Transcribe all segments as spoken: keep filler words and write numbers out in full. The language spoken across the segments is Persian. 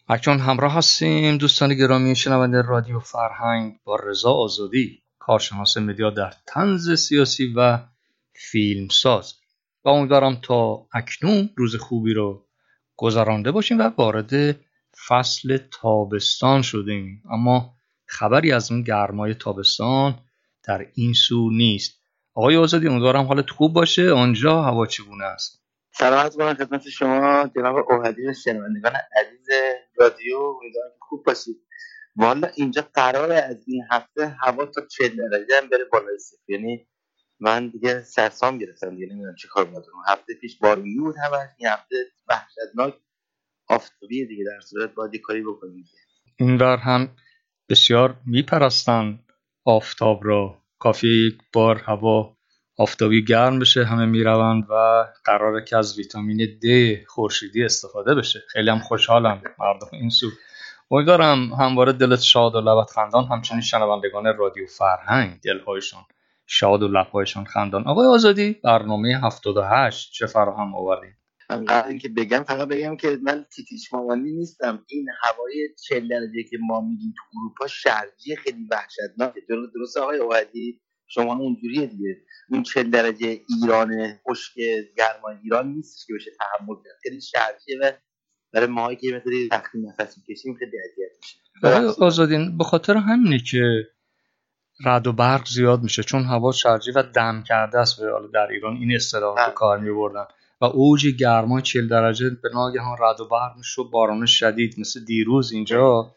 اکنون همراه هستیم دوستان گرامی شنونده رادیو فرهنگ با رضا آزادی، کارشناس مدیا در طنز سیاسی و فیلمساز، و امیدوارم تا اکنون روز خوبی رو گذرانده باشیم و وارد فصل تابستان شدیم، اما خبری از اون گرمای تابستان در این سو نیست. آقای آزادی، امیدوارم حالت خوب باشه. آنجا هوا چگونه است؟ سلامت باشید خدمت شما جناب اوهدی و شنوندگان عزیز رادیو، امیدوارم که خوب باشید. والا اینجا قراره از این هفته هوا تا چهل درجه هم بره بالای صفر، یعنی من دیگه سرسام گرفتم دیگه، نمیدونم چه کار باید کنم. هفته پیش بارونی بود همش، این هفته وحشتناک آفتابی دیگه، در صورت باید یه کاری بکنیم دیگه. این ور هم بسیار میپرستن آفتاب را، کافیه یک بار هوا آفتابی گرم بشه همه میروند و قراره که از ویتامین دی خورشیدی استفاده بشه. خیلی هم خوشحالم مردم این سو. امیدوارم همواره دلت شاد و لبت خندان، همچنین شنوندگان رادیو فرهنگ دلهایشان شاد و لبهایشان خندان. آقای آزادی، برنامه هفتاد و هشت چه فراهم آوردین؟ من قرار اینکه بگم فقط بگم که من تیتیش مامانی نیستم. این هوای چهل درجه که ما میگیم تو اروپا شرجی خیلی وحشتناکه. درسته آقای اوهدی؟ شما اونجوریه دیگه. اون چهل درجه ایران خشک گرمای ایران نیستش که بشه تحمل کرد. خیلی شرجیه و برای ماهایی که مثلا تختی نفس میکشیم خیلی اذیت میشه. آقای آزادی، به خاطر همینه که رعد و برق زیاد میشه، چون هوا شرجی و دم کرده است. در ایران این اصطلاح رو کار میبردن و اوج گرما چهل درجه به ناگهان رعد و برق میشه و باران شدید. مثل دیروز اینجا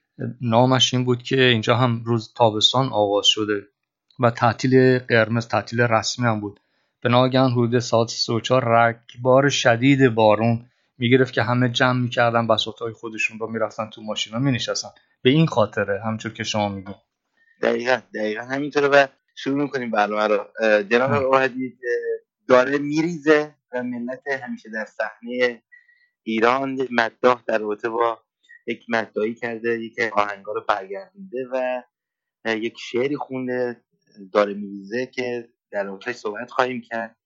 نامش این بود که اینجا هم روز تابستان آغاز شده و تعطیل قرمز، تعطیل رسمی هم بود. به ناگهان حدود ساعت سه و چهار رگبار شدید بارون میگرفت که همه جمع میکردن بساطهای خودشون رو، میرفتن تو ماشینا مینشستن. به این خاطره همونطور که شما میگید. دقیقاً دقیقاً همینطوره و شروع میکنیم برنامه رو. جناب اوهدی داره میریزه و ملت همیشه در صحنه ایران مداح در رابطه با یک مداحی کرده، یک آهنگا رو برگردونده و یک شعری خونده داره میریزه که در رابطه صحبت خواهیم کرد.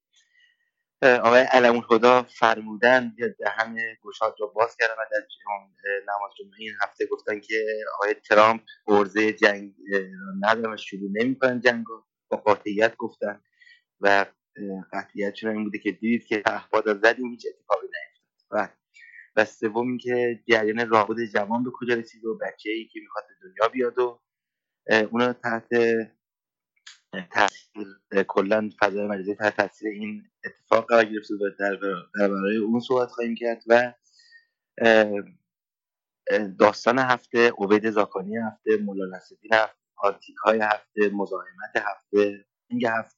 آقای علم‌الهدی فرمودن یا دهن گشاد رو باز کردن و در نماز جمعه این هفته گفتن که آقای ترامپ عرضه جنگ ندارن و شروع نمی‌کنن جنگو، با قاطعیت گفتن و قطعیتشون این بوده که دیدید که پهپاد زدیم هیچ اتفاقی نیفتاد. و سوم این که جریان راهبد جوان به کجا رسید و بچه‌ای که میخواد به دنیا بیاد و اونو تحت تاثیر کلا فضای مجازی تحت تاثیر این اتفاق قرار گرفته و در برای اون صحبت خواهیم کرد و داستان هفته، عبید زاکانی هفته، مولا نصرالدین هفته، آنتیک های هفته، مزاحمت هفته، این هفته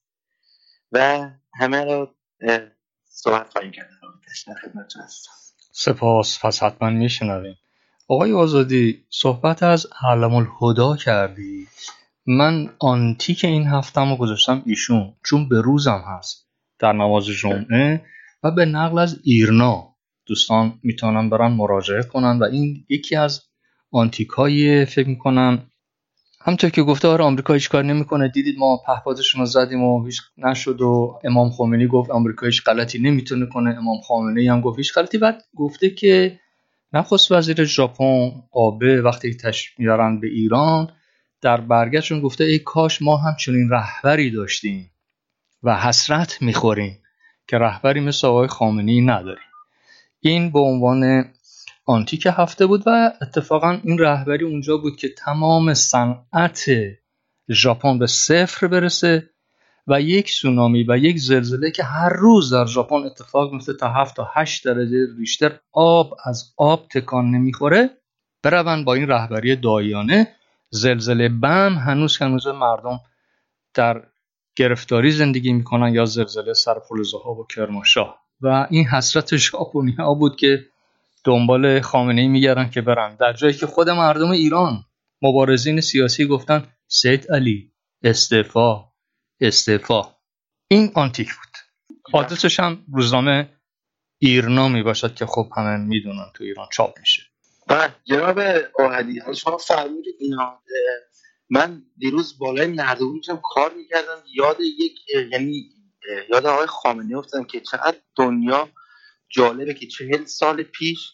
و همه رو صحبت خواهیم کرد. در خدمتتون هستم. سپاس، پس حتما میشنویم. آقای آزادی، صحبت از علم‌الهدی کردی. من آنتیک این هفته‌مو گذاشتم ایشون، چون به روزم هست در نماز جمعه و به نقل از ایرنا دوستان میتونن برن مراجعه کنن و این یکی از آنتیکای فکر میکنم همونطور که گفته آره آمریکا هیچ کار نمیکنه، دیدید ما پهپادشون رو زدیم و هیچ نشد و امام خمینی گفت آمریکا هیچ غلطی نمیتونه کنه، امام خامنه‌ای هم گفت هیچ غلطی. بعد گفته که نخست وزیر ژاپن آبه وقتی تشریف میارن به ایران در برگشتشون گفته ای کاش ما هم چنین رهبری داشتیم و حسرت میخوریم که رهبری مثل آقای خامنه‌ای نداریم. این به عنوان آنتیک هفته بود و اتفاقا این رهبری اونجا بود که تمام صنعت ژاپن به صفر برسه و یک سونامی و یک زلزله که هر روز در ژاپن اتفاق میفته تا هفت تا هشت درجه ریشتر آب از آب تکان نمیخوره، برون با این رهبری دایانه زلزله بم هنوز هنوز مردم در گرفتاری زندگی میکنن یا زلزله سر پل ذهاب و کرمانشاه. و این حسرت ژاپنی‌ها بود که دنبال خامنه‌ای میگردن که برن، در جایی که خود مردم ایران مبارزین سیاسی گفتن سید علی استعفا استعفا. این آنتیک بود. آدرسش هم روزنامه ایرنا میباشد که خب همه میدونن تو ایران چاپ میشه. بله جناب اوهدی، شما فرمودید اینا. من دیروز بالای نردبون داشتم کار میکردم، یاد یک یعنی یاد آقای خامنه‌ای افتادم که چقدر دنیا جالبه که چهل سال پیش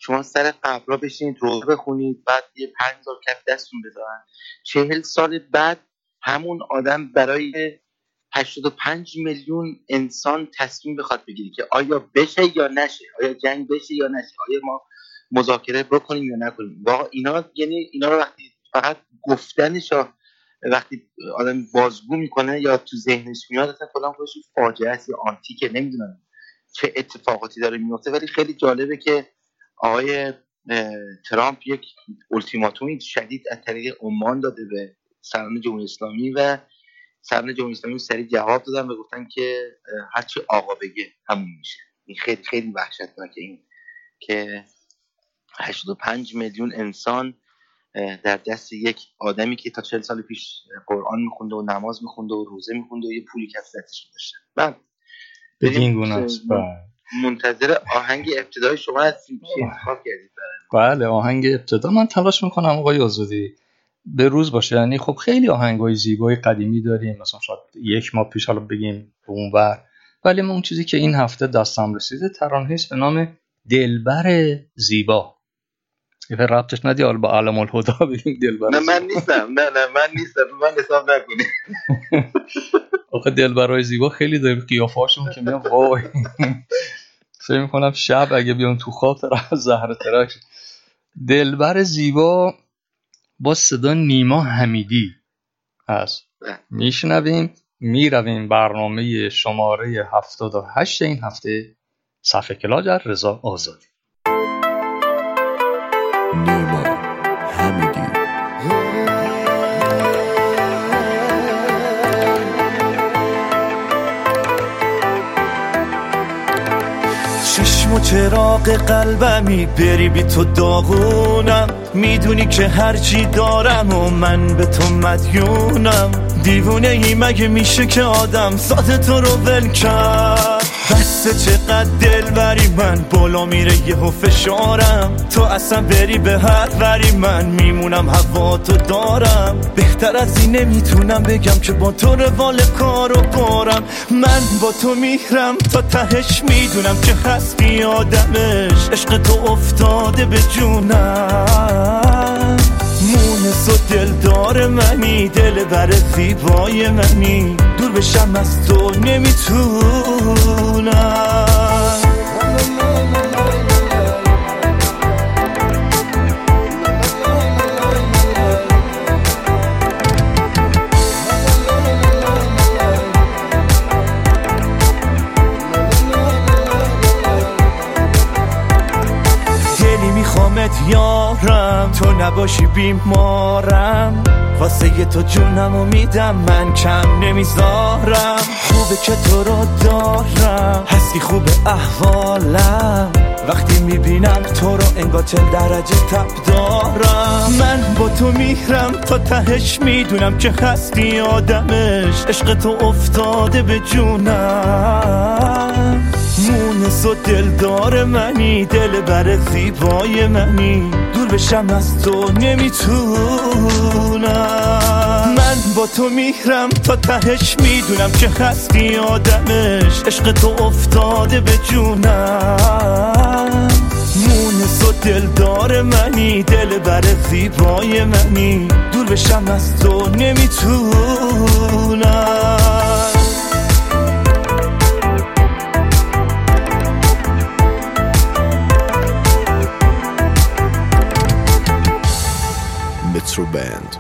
شما سر قبرا بشینید روزه بخونید، بعد یه پنج هزار کف دستتون بذارن، چهل سال بعد همون آدم برای هشتاد و پنج میلیون انسان تصمیم بخواد بگیره که آیا بشه یا نشه، آیا جنگ بشه یا نشه، آیا ما مذاکره بکنیم یا نکنیم. واقعا اینا یعنی اینا رو وقتی فقط گفتنش، وقتی آدم بازگو میکنه یا تو ذهنش میاد، اصلا کلا خودش فاجعه است یا آنتیکه، نمیدونم چه اتفاقاتی داره میفته. ولی خیلی جالبه که آقای ترامپ یک التیماتومی شدید از طریق عمان داده به سران جمهوری اسلامی و سران جمهوری اسلامی سریع جواب دادن و گفتن که هرچی آقا بگه همون میشه. این خیلی خیلی وحشتناکه، این که هشتاد و پنج میلیون انسان در دست یک آدمی که تا چهل سال پیش قرآن میخونده و نماز میخونده و روزه میخونده و یه پولی کف دستش داشته. من بدین گونه است. منتظر آهنگ ابتدای شما هستیم که انتخاب کردید. بله، آهنگ ابتدا من تلاش میکنم آقای آزادی به روز باشه. یعنی خب خیلی آهنگای زیبای قدیمی داریم، مثلا شاید یک ماه پیش حالا بگیم اونور، ولی من اون چیزی که این هفته دستم رسیده ترانه‌ای است به نام دلبر زیبا. یه ربطش ندی حالا با علم الهدا بگیم دلبر. نه من نیستم، نه نه من نیستم، من حساب نکنی. آخه دلبرای زیبا خیلی داره قیافه‌هاشون که میام وای فکر می‌کنم شب اگه بیان تو خواب طرف زهر ترک. دلبر زیبا با صدا نیما حمیدی هست. میشنویم، میرویم برنامه شماره هفتاد و هشت این هفته صفحه کلاج رضا آزادی. نیما حمیدی. چشم و چراغ قلبمی، بری بی تو داغونم، میدونی که هرچی دارم و من به تو مدیونم. دیوونه ای مگه میشه که آدم ذات تو رو ول کرد؟ بسه چقدر دل بری، من بالا میره یه فشارم، تو اصلا بری به هر وری من میمونم هوا تو دارم. بهتر از این نمیتونم بگم که با تو روال کارو بارم. من با تو میرم تا تهش، میدونم که هستی آدمش، عشق تو افتاده به جونم. مونس و دلدار منی، دل بر زیبای منی، دور بشم از تو نمیتونم. یارم تو نباشی بیمارم، واسه تو جونمو میدم، من کم نمیذارم. خوبه که تو رو دارم، هستی خوبه احوالم، وقتی میبینم تو رو انگار چل درجه تب دارم. من با تو میرم تا تهش، میدونم که هستی آدمش، عشق تو افتاده به جونم. مونس و دلدار منی، دل بر زیبای منی، دور بشم از تو نمیتونم. من با تو میرم تا تهش، میدونم که هستی آدمش، عشق تو افتاده به جونم. مونس و دلدار منی، دل بر زیبای منی، دور بشم از تو نمیتونم. بند.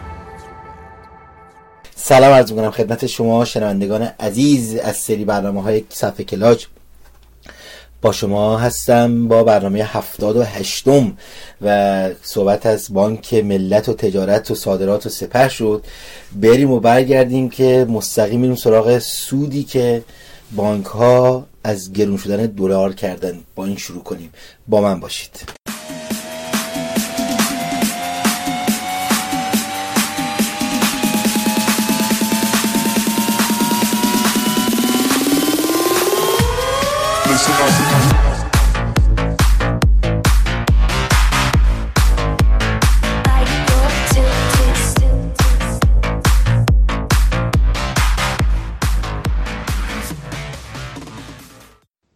سلام عرض می‌کنم خدمت شما شنوندگان عزیز از سری برنامه‌های صفحه کلاج. با شما هستم با برنامه هفتاد و هشتم و صحبت از بانک ملت و تجارت و صادرات و سپه شد. بریم و برگردیم که مستقیم میریم سراغ سودی که بانک ها از گرون شدن دلار کردن. با این شروع کنیم، با من باشید.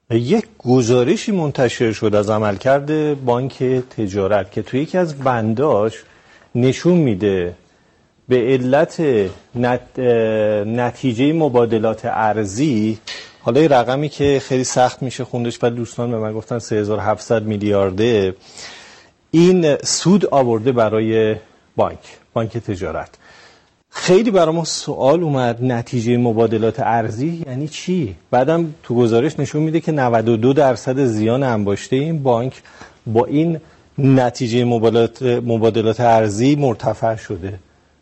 یک گزارشی منتشر شد از عملکرد بانک تجارت که توی یکی از بنداش نشون میده به علت نت... نتیجه مبادلات ارزی، حالا این رقمی که خیلی سخت میشه خوندش و دوستان به من گفتن سه هزار و هفتصد میلیارده، این سود آورده برای بانک بانک تجارت. خیلی برای ما سوال اومد نتیجه مبادلات ارزی یعنی چی؟ بعدم تو گزارش نشون میده که نود و دو درصد زیان انباشته این بانک با این نتیجه مبادلات مبادلات ارزی مرتفع شده.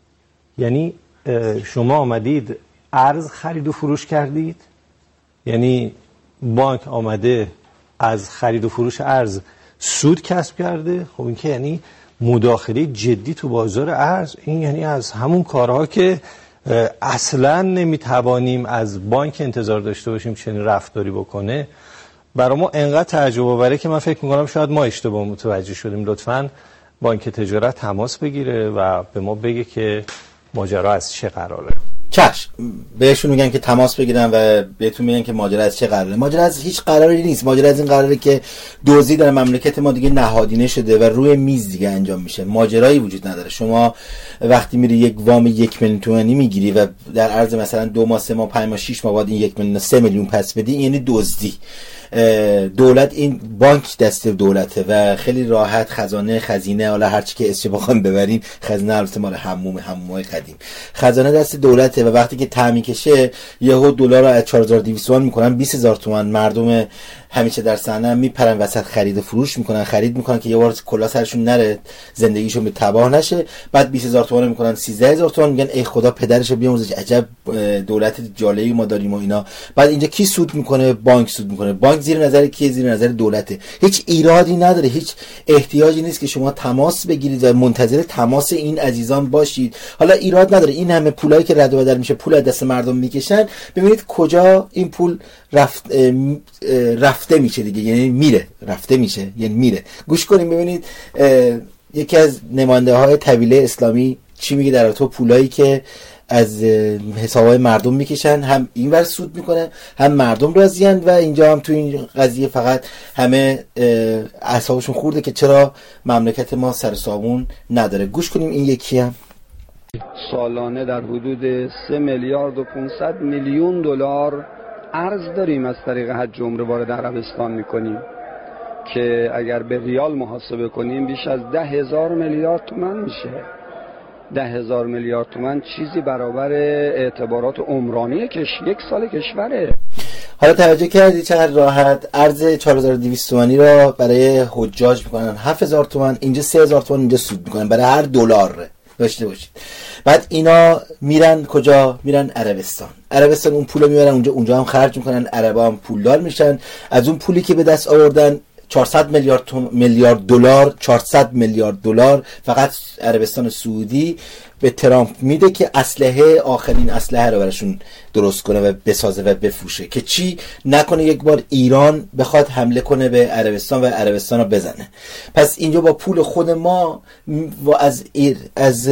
یعنی شما آمدید ارز خرید و فروش کردید، یعنی بانک آمده از خرید و فروش ارز سود کسب کرده. خب این که یعنی مداخله جدی تو بازار ارز. این یعنی از همون کارها که اصلا نمیتوانیم از بانک انتظار داشته باشیم چنین رفتاری بکنه. برای ما انقدر تعجب آوره که من فکر میکنم شاید ما اشتباه متوجه شدیم. لطفاً بانک تجارت تماس بگیره و به ما بگه که ماجرا از چه قراره. چشم، بهشون میگن که تماس بگیرن و بهتون میگن که ماجرا از چه قراره. ماجرا از هیچ قراری نیست. ماجرا از این قراره که دزدی در مملکت ما دیگه نهادینه شده و روی میز دیگه انجام میشه. ماجرایی وجود نداره. شما وقتی میری یک وام یک میلیون تومانی میگیری و در عرض مثلا دو ماه سه ماه پنج ماه شش ماه بعد این یک میلیون سه میلیون پس بدی، یعنی دزدی. دولت، این بانک دست دولته و خیلی راحت خزانه خزینه حالا هر چی که اسمش بخوام ببریم، خزانه البته مال حموم حمومای قدیم، خزانه دست دولته و وقتی که تعمین کشه یهو دلار رو از چهار هزار و دویست تومان میکنن بیست هزار تومان. مردم همیشه در صحنه میپرن وسط خرید و فروش میکنن، خرید میکنن که یه بار کلا سرشون نره، زندگیشون به تباه نشه. بعد بیست هزار تومان میکنن سیزده هزار تومان، میگن ای خدا پدرشو بیاموزه، عجب دولت جالبی ما داریم و اینا. بعد اینجا کی سود میکنه؟ بانک سود میکنه. بانک زیر نظر کی؟ زیر نظر دولته. هیچ ایرادی نداره، هیچ احتیاجی نیست که شما تماس بگیرید و منتظر تماس این عزیزان باشید. حالا ایراد نداره این همه پولایی که رد و بدل میشه، پول از دست مردم میکشن، ببینید کجا این پول رفت رفته میشه دیگه، یعنی میره، رفته میشه یعنی میره. گوش کنیم ببینید یکی از نماینده های طویله اسلامی چی میگه در رابطه با پولایی که از حسابهای مردم میکشن. هم اینور سود میکنه هم مردم راضی‌اند و اینجا هم تو این قضیه فقط همه اعصابشون خورده که چرا مملکت ما سر صابون نداره. گوش کنیم این یکی هم. سالانه در حدود سه میلیارد و پانصد میلیون دلار ارز داریم از طریق حج عمره وارد عربستان میکنیم که اگر به ریال محاسبه کنیم بیش از ده هزار میلیارد تومان میشه. ده هزار میلیارد تومان چیزی برابر اعتبارات عمرانی کش یک سال کشوره. حالا توجه کردی چقدر راحت ارز چهار هزار و دویست تومانی را برای حجاج میکنن هفت هزار تومان، اینجا سه هزار تومان اینجا سود میکنن برای هر دلار داشته باشید. بعد اینا میرن کجا؟ میرن عربستان. عربستان اون پولو میبرن اونجا، اونجا هم خرج میکنن، عربا هم پولدار میشن. از اون پولی که به دست آوردن چهارصد میلیارد میلیارد دلار چهارصد میلیارد دلار فقط عربستان سعودی به ترامپ میده که اسلحه، آخرین اسلحه رو براشون درست کنه و بسازه و بفروشه که چی نکنه یک بار ایران بخواد حمله کنه به عربستان و عربستان رو بزنه. پس اینجا با پول خود ما و از ایر از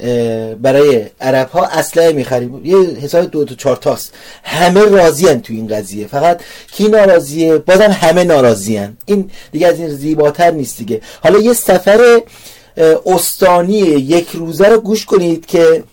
برای عرب ها اسلحه میخریم. یه حساب دو تا چهار تاست. همه راضی ان تو این قضیه، فقط کی ناراضیه؟ بازم همه ناراضی ان. این دیگه از این زیباتر نیست دیگه. حالا یه سفر استانی یک روزه رو گوش کنید که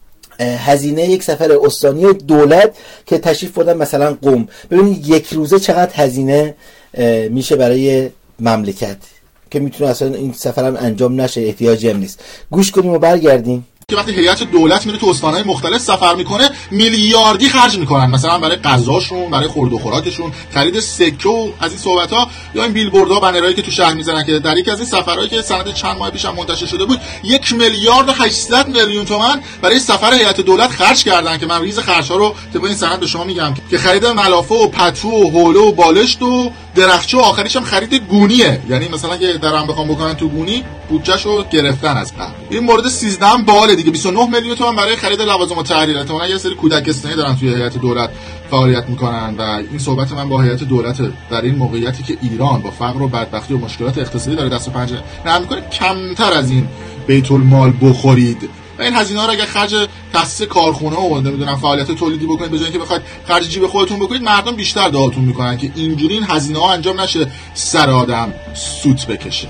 هزینه یک سفر استانی دولت که تشریف بردن مثلا قم، ببینید یک روزه چقدر هزینه میشه برای مملکت که میتونه اصلا این سفر هم انجام نشه، احتیاجی هم نیست. گوش کنیم و برگردیم. که وقتی هیئت دولت میره تو استان‌های مختلف سفر میکنه میلیاردی خرج میکنن، مثلا برای غذاشون، برای خورد و خوراکشون، خرید سکه و از این صحبت‌ها، یا این بیلبوردها، بنرهایی که تو شهر میزنن که در یکی از این سفرهایی که سند چند ماه پیش هم منتشر شده بود یک میلیارد و هشتصد میلیون تومان برای سفر هیئت دولت خرج کردن که من ریز خرج‌ها رو طبق این سند به شما میگم که خرید ملافه و پتو و حوله و بالشت و درخچه و آخریش هم خرید گونیه، یعنی مثلا که درام بخوام بکنن تو گونی بودجهشو گرفتن از قبل. این مورد سیزده هم باله دیگه، بیست و نه میلیون تومان برای خرید لوازم و تحریر. احتمالاً یه سری کودکستانی دارن توی هیئت دولت فعالیت میکنن و این صحبت من با هیئت دولت در این موقعیتی که ایران با فقر و بدبختی و مشکلات اقتصادی داره دست و پنجه نرم میکنه کمتر از این بیت المال بخورید. و این هزینه ها رو اگه خرج تاسیس کارخونه و نمیدونم فعالیت تولیدی بکنید به جای اینکه بخواید خرج جیب خودتون بکنید، مردم بیشتر دعاتون میکنن که اینجوری این هزینه ها انجام نشه سر آدم سوت بکشه.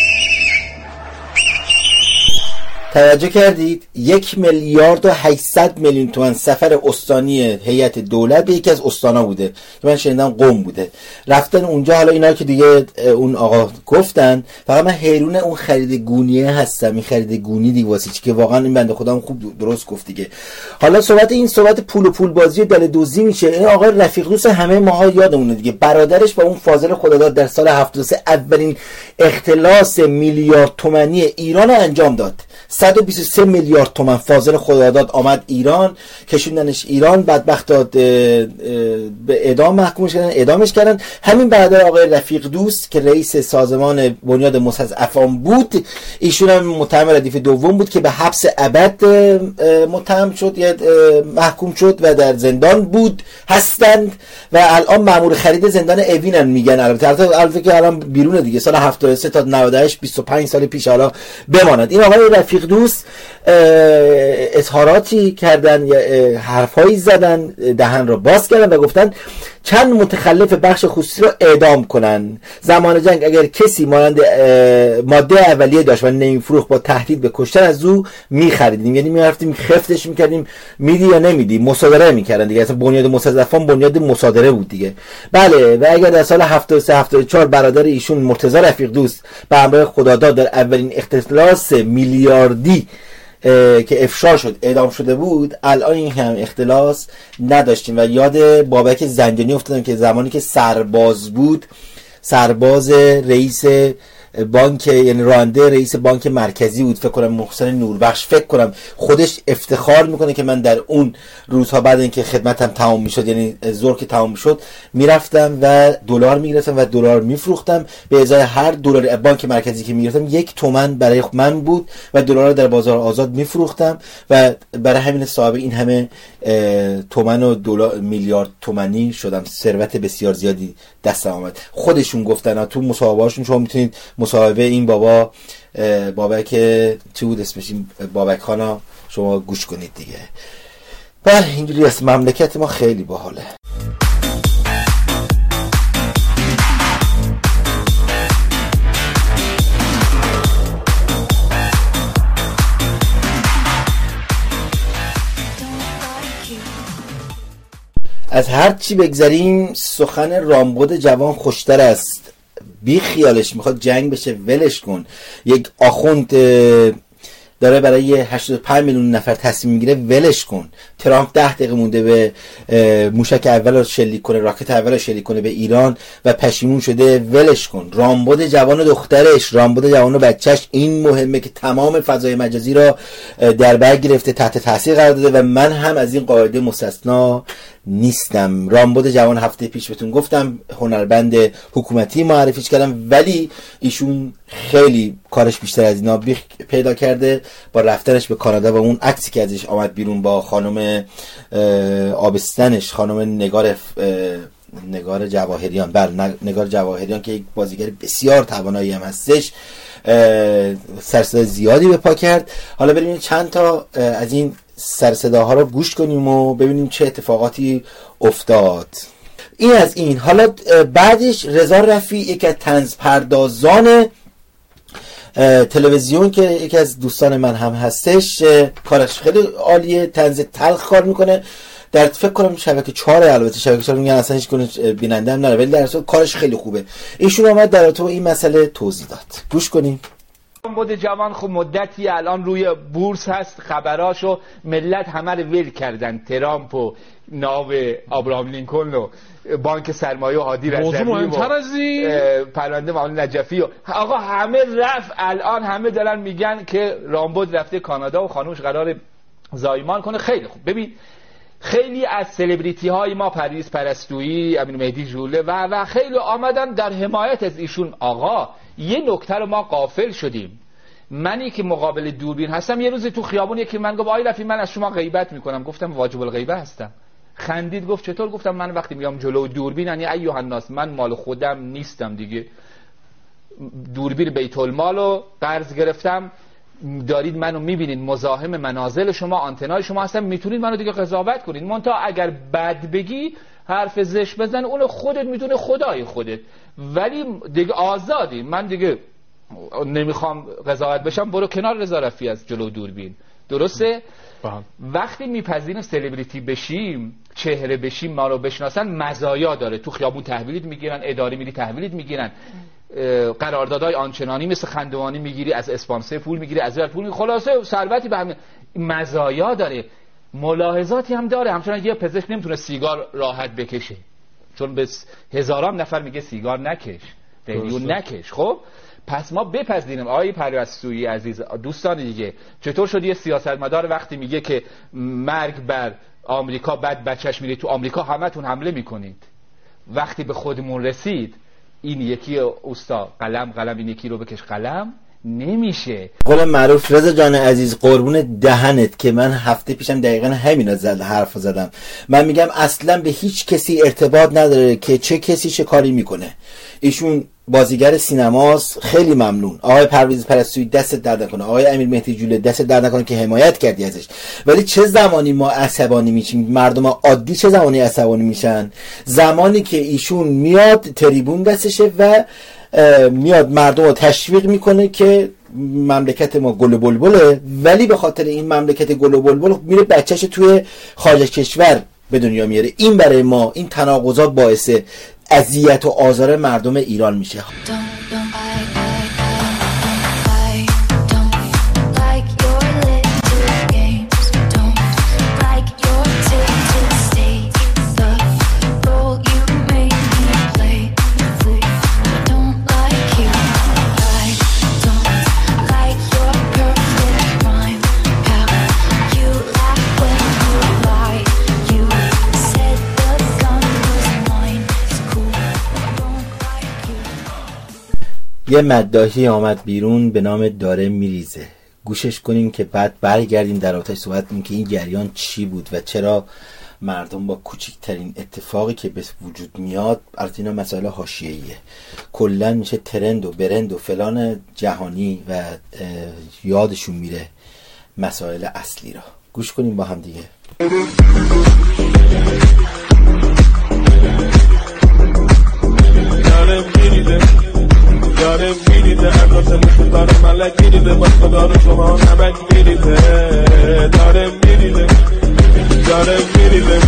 توجه کردید؟ یک میلیارد و هشتصد میلیون تومان سفر استانی هیئت دولت به یکی از استانا بوده که من شنیدم قم بوده، رفتن اونجا. حالا اینا که دیگه اون آقا گفتن، فقط من حیرون اون خرید گونیه هستم. این خرید گونی دیگه واسه چی که واقعا این بنده خودم خوب درست گفت دیگه. حالا صحبت این صحبت پول و پول بازی و دل دوزی میشه. این آقا رفیق دوست همه ماها یادمونه دیگه، برادرش با اون فاضل خداداد در سال هفتاد و سه اولین اختلاس میلیارد تومانی ایران انجام داد. صد و بیست و سه میلیارد تومان فاضل خداداد آمد ایران، کشوندنش ایران، بدبخت داد به اعدام محکومش کردن، اعدامش کردن. همین برادر آقای رفیق دوست که رئیس سازمان بنیاد مستضعفان بود، ایشون هم متهم ردیف دوم بود که به حبس ابد متهم شد یا محکوم شد و در زندان بود هستند و الان مأمور خرید زندان اوینن میگن. البته البته که الان بیرونه دیگه، سال هفتاد و سه تا نود و هشت بیست و پنج سال پیش حالا بماند. این آقای رفیق دوست اظهاراتی کردن یا حرفایی زدن، دهن را باز کردن و گفتن چند متخلف بخش خصوصی را اعدام کنن. زمان جنگ اگر کسی مانند ماده اولیه داشت و نمیفروخت با تهدید به کشتن از او میخریدیم، یعنی میرفتیم خفتش میکردیم میدی یا نمیدی، مصادره میکردن دیگه. اصلا بنیاد مستضعفان بنیاد مصادره بود دیگه. بله، و اگر در سال هفتاد و سه هفتاد و چهار برادر ایشون مرتضی رفیق دوست به همراه خداداد در اولین اختلاس میلیاردی که افشا شد اعدام شده بود، الان این هم اختلاس نداشتیم. و یاد بابک زنجانی افتادم که زمانی که سرباز بود، سرباز رئیس بانک، یعنی راننده رئیس بانک مرکزی بود، فکر کنم محسن نوربخش، فکر کنم خودش افتخار میکنه که من در اون روزها بعد اینکه خدمتم تمام میشد، یعنی ظهر که تمام میشد، میرفتم و دلار میگرفتم و دلار میفروختم. به ازای هر دلار بانک مرکزی که میگرفتم یک تومن برای من بود و دلار رو در بازار آزاد میفروختم و برای همین صاحب این همه تومن و دلار میلیارد تومانی شدم. ثروت بسیار زیادی دستم آمد. خودشون گفتن تو مصاحبه‌هاشون، شما میتونید مصاحبه این بابا بابک چی بود اسمش، این بابک خانا شما گوش کنید دیگه. بله اینجوری است، مملکت ما خیلی باحاله. از هر چی بگذریم سخن رامبد جوان خوشتر است. بی خیالش میخواد جنگ بشه ولش کن. یک آخوند داره برای هشتاد و پنج میلیون نفر تصمیم میگیره ولش کن. ترامپ ده دقیقه مونده به موشک اول رو شلیک کنه، راکت اول رو شلیک کنه به ایران و پشیمون شده ولش کن. رامبد جوان دخترش، رامبد جوان بچهش این مهمه که تمام فضای مجازی را در بر گرفته، تحت تاثیر قرار داده و من هم از این قاعده مستثنا نیستم. رامبد جوان هفته پیش بهتون گفتم هنربند حکومتی معرفیش کردم، ولی ایشون خیلی کارش بیشتر از اینا پیدا کرده با رفتنش به کانادا و اون عکسی که ازش آمد بیرون با خانم آبستنش، خانم نگار نگار جواهریان، بله نگار جواهریان که یک بازیگر بسیار توانایی هم هستش، سرصدا زیادی به پا کرد. حالا بریم چند تا از این سرصداها رو گوش کنیم و ببینیم چه اتفاقاتی افتاد. این از این. حالا بعدش رضا رفیعی، یکی از طنز پردازان تلویزیون که یکی از دوستان من هم هستش، کارش خیلی عالیه، طنز تلخ کار میکنه. در فکر کنم شبکه چهار، البته شبکه چهار میگن اصلا هیچ کنه بیننده هم نره، ولی در اصل کارش خیلی خوبه. ایشون اومد در تو این مسئله توضیح داد. گوش کنیم. رامبد جوان خب مدتی الان روی بورس هست، خبراشو ملت همه رو ول کردن، ترامپ و ناو ابراهام لینکلن و بانک سرمایه و هادی رضوی و پرونده معاون نجفی و آقا همه رفت. الان همه دارن میگن که رامبد رفته کانادا و خانومش قرار زایمان کنه. خیلی خوب. ببین خیلی از سلبریتی های ما، پریز پرستویی، امین مهدی ژوله و و خیلی آمدن در حمایت از ایشون. آقا یه نکته رو ما غافل شدیم. منی که مقابل دوربین هستم، یه روزی تو خیابون یکی من گفت آقای رفیع من از شما غیبت میکنم. گفتم واجب الغیبه هستم. خندید گفت چطور؟ گفتم من وقتی میام جلو دوربین یعنی ایها الناس، من مال خودم نیستم دیگه، دوربین بیت المال رو قرض گرفتم، دارید منو میبینید مزاحم منازل شما، آنتنای شما هستم، میتونید منو دیگه قضاوت کنید. منتها اگر بد بگی، حرف زشت بزن، اون خودت میدونه خدای خودت، ولی دیگه آزادی. من دیگه نمیخوام قضاوت بشم، برو کنار رضا رفیعی از جلو دوربین. درسته؟ بهم. وقتی میپذیریم سلبریتی بشیم، چهره بشیم، ما رو بشناسن، مزایا داره. تو خیابون تحویلت میگیرن، اداره میری تحویلت میگیرن، قراردادهای آنچنانی مثل خندوانی میگیری، از اسپانسر پول میگیری، از ور پول میگیری، خلاصه ثروتی به همین مزایا داره. ملاحظاتی هم داره. همچنان یه پزشک نمیتونه سیگار راحت بکشه، چون به هزاران نفر میگه سیگار نکش، میلیون نکش. خب پس ما بپذیریم. آقای پروستویی عزیز، دوستان دیگه، چطور شد یه سیاستمدار وقتی میگه که مرگ بر آمریکا، بعد بچهش میره تو آمریکا، همتون حمله میکنید. وقتی به خودمون رسید، این یکی اوستا قلم قلم، این یکی رو بکش قلم، نمیشه. قول معروف رضا جان عزیز، قربون دهنت که من هفته پیشم دقیقا همین زد حرف زدم. من میگم اصلا به هیچ کسی ارتباط نداره که چه کسی چه کاری میکنه. ایشون بازیگر سینماست، خیلی ممنون. آقای پرویز پرستویی دست درد نکنه، آقای امیر مهدی جوله دست درد نکنه که حمایت کردی ازش. ولی چه زمانی ما عصبانی میشیم، مردم عادی چه زمانی عصبانی میشن؟ زمانی که ایشون میاد تریبون دستشه و میاد مردم رو تشویق میکنه که مملکت ما گل و بلبله، ولی به خاطر این مملکت گل و بلبل میره بچهش توی خارج کشور به دنیا میاره. این برای ما این تناقضات باعث اذیت و آزار مردم ایران میشه. یه مداحی آمد بیرون به نام داره میریزه. گوشش کنیم که بعد برگردیم در آتش صحبت کنیم که این جریان چی بود و چرا مردم با کوچکترین اتفاقی که به وجود میاد، البته اینا مسائل حاشیه‌ایه، کلا میشه ترند و برند و فلان جهانی و یادشون میره مسائل اصلی را. گوش کنیم با هم دیگه. داره میریزه داره میریزه عکاس میشه داره ملک میریزه با خدا رو شما نمک میریزه داره میریزه داره میریزه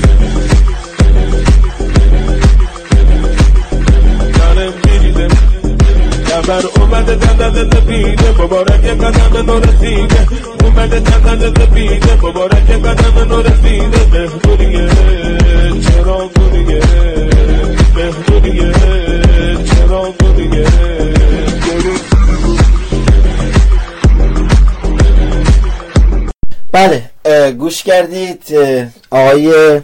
داره میریزه خبر اومده دندن زبیده مبارک قدم نو رسیده اومده دندن زبیده مبارک قدم نو رسیده بهبودیه چرا بودیه بهبودیه چرا بودیه. بله گوش کردید آقای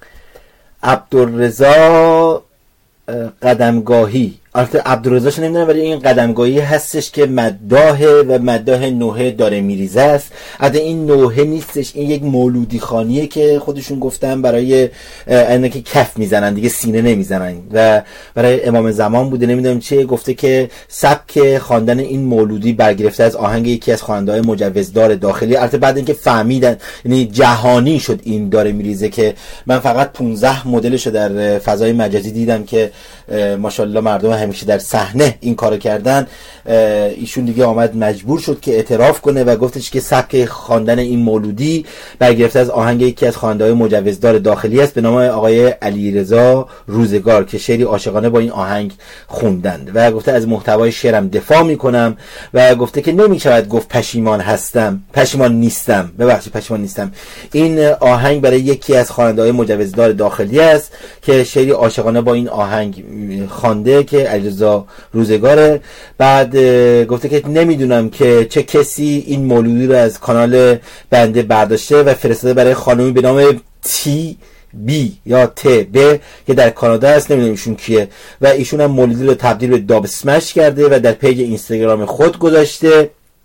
عبدالرضا قدمگاهی. البته عبدالرضاش نمیدونم ولی این قدمگاهی هستش که مداح و مداح نوحه داره میریزه است. البته این نوحه نیستش، این یک مولودی خانیه که خودشون گفتن برای اینه که کف میزنن دیگه سینه نمیزنن و برای امام زمان بوده نمیدونم چیه. گفته که سبک خواندن این مولودی برگرفته از آهنگ یکی از خواننده‌های مجوزدار داخلی. البته بعد اینکه فهمیدن یعنی جهانی شد این داره میریزه که من فقط پانزده مدلشو در فضای مجازی دیدم که ماشاءالله مردم همیشه در صحنه این کارو کردن. ایشون دیگه آمد مجبور شد که اعتراف کنه و گفتش که سبک خواندن این مولودی برگرفته از آهنگ یکی از خواننده‌های مجوزدار داخلی است به نام آقای علیرضا روزگار که شعری عاشقانه با این آهنگ خوندند و گفته از محتوای شعرم دفاع میکنم و گفته که نمیشود گفت پشیمان هستم پشیمان نیستم ببخشید پشیمان نیستم. این آهنگ برای یکی از خواننده‌های مجوزدار داخلی است که شعری عاشقانه با این آهنگ خوانده که علیرضا روزگاره. بعد گفته که نمیدونم که چه کسی این مولودی رو از کانال بنده برداشته و فرستاده برای خانومی به نام تی بی یا ت ب که در کانادا است، نمیدونم ایشون کیه و ایشون هم مولودی رو تبدیل به داب اسمش کرده و در پیج اینستاگرام خود گذاشته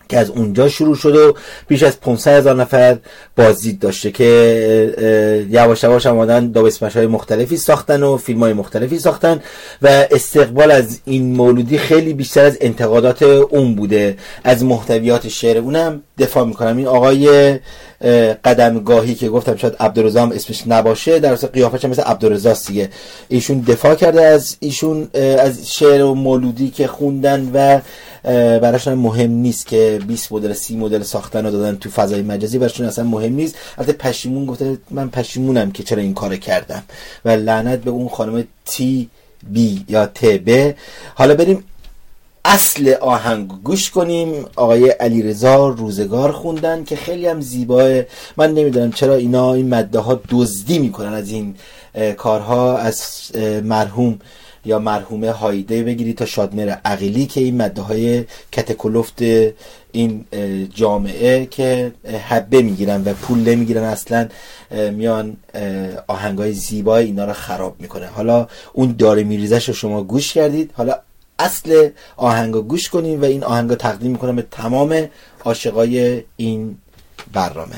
که از اونجا شروع شد و بیش از پانصد هزار نفر بازدید داشته که یواش یواش آمدن داوسمش‌های مختلفی ساختن و فیلم‌های مختلفی ساختن و استقبال از این مولودی خیلی بیشتر از انتقادات اون بوده. از محتویات شعر اونم دفاع میکنم. این آقای قدمگاهی که گفتم شاید عبدالرضا اسمش نباشه، در اصل قیافش هم مثل عبدالرضا دیگه، ایشون دفاع کرده از ایشون از شعر و مولودی که خوندن و براشون مهم نیست که بیست مدل سی مدل ساختن و دادن تو فضای مجازی، براشون اصلا مهم نیست. البته پشیمون گفته من پشیمونم که چرا این کار کردم و لعنت به اون خانم تی بی یا تی بی. حالا بریم اصل آهنگ گوش کنیم. آقای علیرضا روزگار خوندن که خیلی هم زیباه. من نمیدونم چرا اینا این مده ها دزدی میکنن از این کارها، از مرحوم یا مرحومه هایده بگیری تا شادمهر عقیلی که این مده های کتکلفت این جامعه که حبه میگیرن و پول نمیگیرن اصلا، میان آهنگای زیبای اینا رو خراب میکنه. حالا اون داره میریزش رو شما گوش کردید، حالا اصل آهنگو گوش کنیم و این آهنگو تقدیم میکنم به تمام عاشقای این برنامه.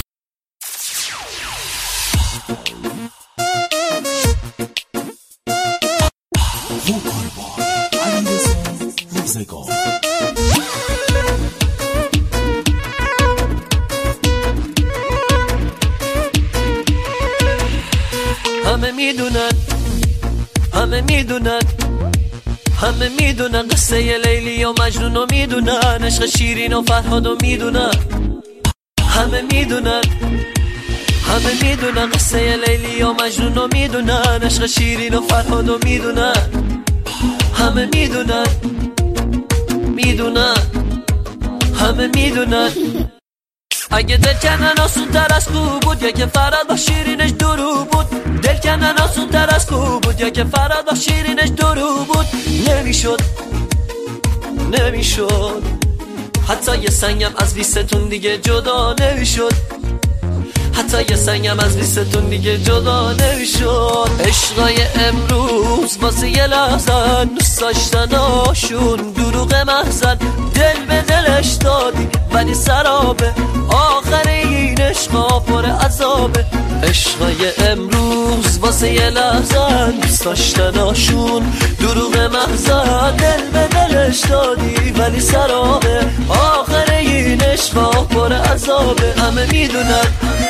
همه میدونن همه میدونن همه میدونن قصه لیلی و مجنون و میدونن عشق شیرین و فرهاد و میدونن. همه میدونن همه میدونن قصه لیلی و مجنون و میدونن عشق شیرین و فرهاد و میدونن. همه میدونن میدونن همه میدونن. اگه دل کنن آسون تر از کو بود یا که فراد با شیرینش درو بود. دل کنن آسون تر از کو بود یا که فراد با شیرینش درو بود. نمیشد نمیشد حتی یه سنگم از لیستون دیگه جدا نمیشد. حتی یه سنگم از لیستون دیگه جدا نمیشد. عشقای امروز واسه یه لحظه دوست داشتناشون دروغ محضن. دل به دلش دادی ولی سرابه آخر این عشقا پر عذابه. عشقای امروز واسه یه لحظه دوست داشتناشون دروغ محضن. دل به دلش دادی ولی سرابه آخر این عشقا پر عذابه. همه میدونن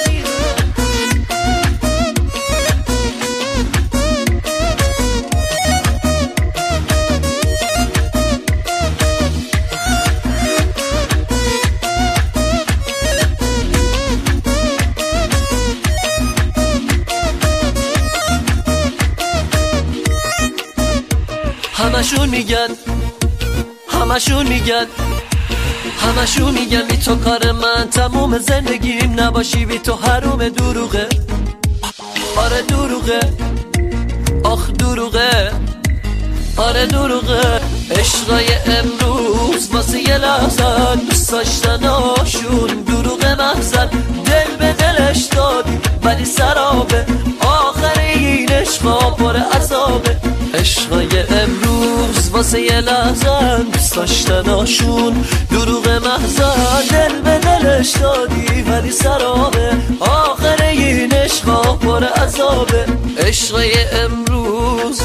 همشون میگن همشون میگن همشون میگن بی تو کار من تموم زندگیم نباشی بی تو حروم. دروغه آره دروغه آخ دروغه آره دروغه. عشقای امروز واسه یه لحظه دوست داشتناشون دروغ محضن. دل به دلش دادی ولی سرابه آخر این عشقا پر عذابه. عشقای امروز واسه یه لحظه دوست داشتناشون دروغ محضن. دل به دلش دادی ولی سرابه آخر این عشقا پر عذابه. عشقای امروز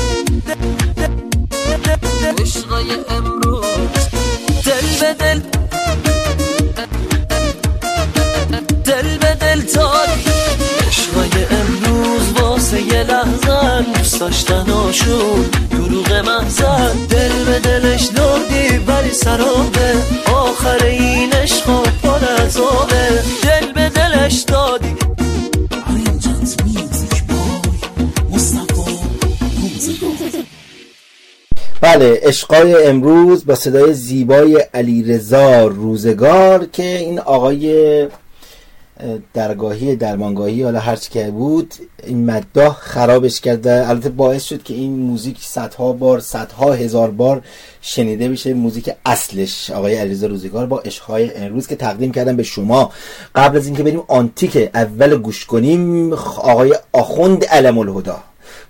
عشقای امروز دل به دل دل به دل دادی. عشقای امروز واسه یه لحظه دوست داشتناشون دروغ محضن. دل به دلش دادی ولی سرابه آخر این عشقا پر عذابه. دل به دلش دادی. بله، عشقای امروز با صدای زیبای علیرضا روزگار که این آقای درگاهی درمانگاهی حالا هر چی که بود این مداح خرابش کرده. البته باعث شد که این موزیک صدها بار صدها هزار بار شنیده بشه. موزیک اصلش آقای علیرضا روزگار با عشقای امروز که تقدیم کردم به شما. قبل از اینکه بریم آنتیک اول گوش کنیم، آقای آخوند علم الهدا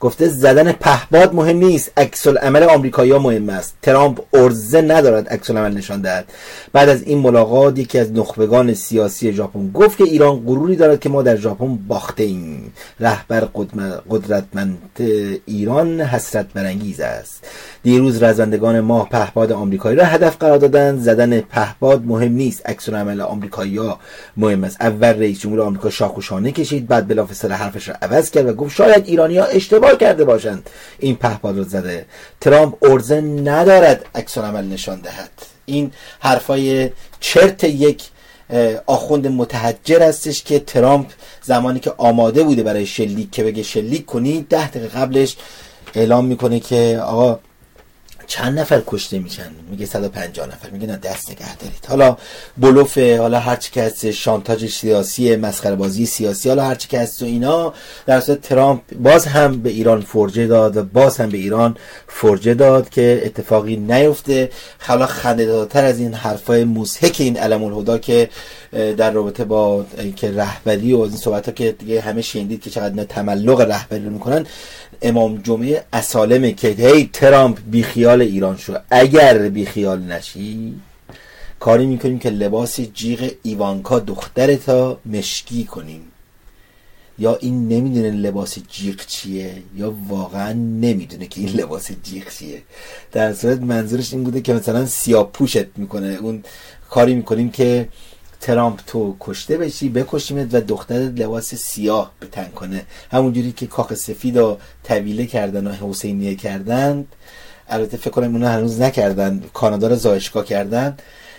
گفته زدن پهپاد مهم نیست، عکس العمل آمریکایی‌ها مهم است. ترامپ ارزه ندارد عکس العمل نشان دهد. بعد از این ملاقات یکی از نخبگان سیاسی ژاپن گفت که ایران غروری دارد که ما در ژاپن باخته ایم. رهبر قدرتمند ایران حسرت برانگیز است. دیروز رزمندگان ما پهپاد آمریکایی را هدف قرار دادند. زدن پهپاد مهم نیست، عکس العمل آمریکایی‌ها مهم است. اول رئیس جمهور آمریکا شاخوشانه کشید، بعد بلافاصله حرفش را عوض کرد و گفت شاید ایرانی‌ها اشتباه کرده باشند این پهپاد رو زده. ترامپ ارزه ندارد عکس العمل نشان دهد. این حرفای چرت یک آخوند متحجر هستش که ترامپ زمانی که آماده بوده برای شلیک که بگه شلیک کنید، ده دقیقه قبلش اعلام میکنه که آقا چند نفر کشته میشن، میگه صد و پنجاه نفر، میگه نه دست نگه دارید. حالا بلوفه، حالا هر چی که هست، شانتاج سیاسی، مسخره بازی سیاسی، حالا هر چی که هست و اینا، در اصل ترامپ باز هم به ایران فرجه داد و باز هم به ایران فرجه داد که اتفاقی نیفته. حالا خنده‌دارتر از این حرفای مضحک این علم الهدا که در رابطه با اینکه رهبری و این صحبت‌ها که دیگه همه شنیدید که چقدر تملق رهبری رو میکنن، امام جمعه اسالمه که هی ترامپ بیخیال ایران شو. اگر بیخیال نشی کاری میکنیم که لباس جیغ ایوانکا دخترتا مشکی کنیم. یا این نمیدونه لباس جیغ چیه یا واقعا نمیدونه که این لباس جیغ چیه. در صورت منظورش این بوده که مثلا سیاه پوشت میکنه. اون کاری میکنیم که ترامپ تو کشته بشی، بکشیمت و دخترت لباس سیاه به تن کنه. همونجوری که کاخ سفید رو طویله کردن و حسینیه کردن، البته فکر کنم اونها هنوز نکردن، کانادا رو زایشگاه کردن،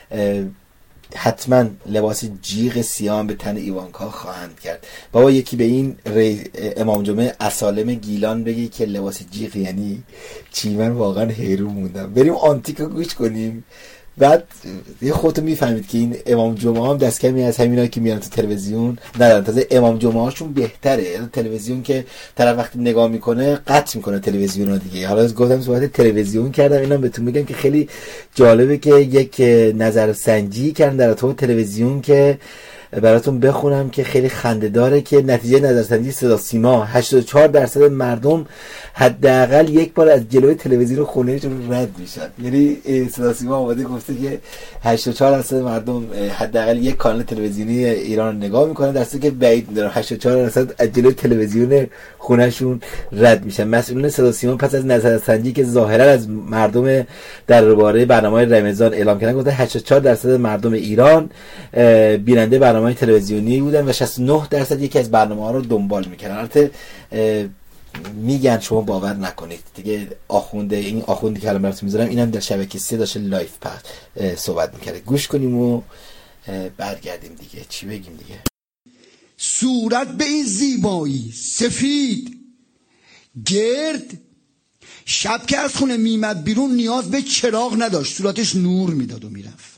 حتما لباس جیغ سیاه به تن ایوانکا خواهند کرد. بابا یکی به این امام جمعه اسالم گیلان بگی که لباس جیغ یعنی چی؟ من واقعا حیرون موندم. بریم آنتیک رو گوش کنیم، بعد یه خودتون میفهمید که این امام جمعه هم دست کمی از همینایی که میان تو تلویزیون ندارن. تازه امام جمعه هاشون بهتره. تلویزیون که طرف وقتی نگاه میکنه قطع میکنه تلویزیون رو دیگه. حالا از گفتم صحبت تلویزیون کردم، اینم بهتون میگم که خیلی جالبه که یک نظرسنجی کردن در تو تلویزیون که براتون بخونم که خیلی خنده داره که نتیجه نظرسنجی صدا سیما هشتاد و چهار درصد مردم حداقل یک بار از جلوی تلویزیون خونهشون رد میشن. یعنی صدا سیما اومده گفته که هشتاد و چهار درصد مردم حداقل یک کانال تلویزیونی ایران رو نگاه میکنن، در صورتی که بعید میدونم هشتاد و چهار درصد از جلوی تلویزیون خونهشون رد میشن. مسئولین صدا سیما پس از نظرسنجی که ظاهرا از مردم درباره برنامه رمضان اعلام کردن، گفته هشتاد و چهار درصد مردم ایران بیننده برنامه تلویزیونی بودن و شصت و نه درصد یکی از برنامه‌ها رو دنبال می‌کردن. البته میگن شما باور نکنید دیگه، آخونده این آخوندی که الان براتون میذارم اینم در شبکه سه داشته لایف پخش صحبت می‌کرده. گوش کنیم و برگردیم دیگه. چی بگیم دیگه؟ صورت به این زیبایی، سفید گرد، شب که از خونه میمد بیرون نیاز به چراغ نداشت، صورتش نور میداد و میرفت.